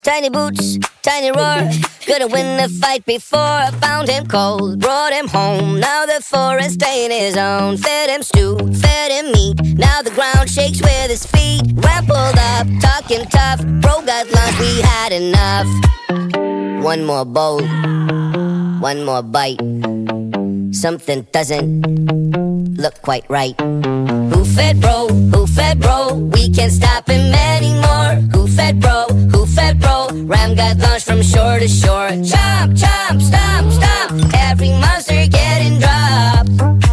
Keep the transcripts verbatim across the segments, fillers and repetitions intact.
tiny boots, tiny roar. Couldn't win the fight before. Found him cold, brought him home. Now the forest ain't his own. Fed him stew, fed him meat. Now the ground shakes with his feet. Ram pulled up, talking tough. Bro got lunch, we had enough. One more bowl, one more bite. Something doesn't look quite right. Who fed bro? Who fed bro? We can't stop him anymore. Who fed bro? Who fed bro? Ram got launched from shore to shore. Chomp, chomp, stomp, stomp. Every monster getting dropped.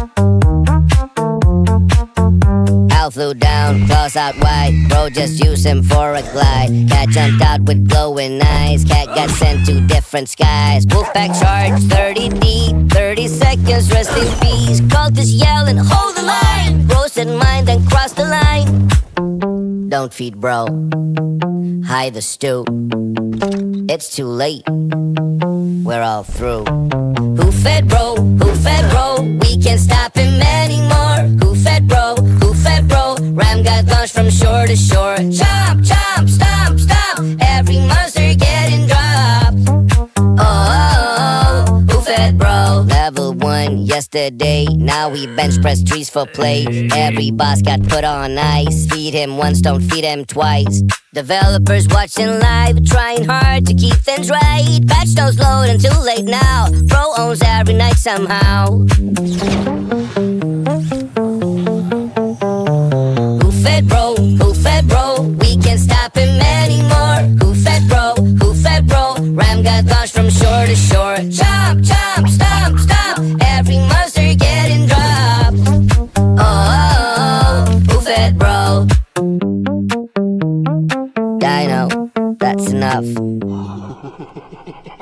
Al flew down, claws out wide. Bro just used him for a glide. Cat jumped out with glowing eyes. Cat got sent to different skies. Wolfpack charge, thirty deep. thirty seconds, rest in peace. Cultists yelling, hold the line. Bro said mine, then cross the line. Don't feed bro, hide the stew. It's too late, we're all through. Who fed bro? Who fed bro? We can't stop him anymore. Who fed bro? Who fed bro? Ram got launched from shore to shore. Chomp, chomp, stomp, stomp. Every monster getting dropped. Oh, oh, oh. Who fed bro? Level one yesterday. Now we bench press trees for play. Every boss got put on ice. Feed him once, don't feed him twice. Developers watching live, trying hard to keep things right. Patch notes load until late now. Bro owns every night somehow. Who fed bro? Who fed bro? We can't stop him anymore. Who fed bro? Who fed bro? Ram got launched from shore to shore. Chomp, chomp, stomp, stomp. Every monster getting dropped. Oh, oh, oh. Who fed bro? Dino, that's enough.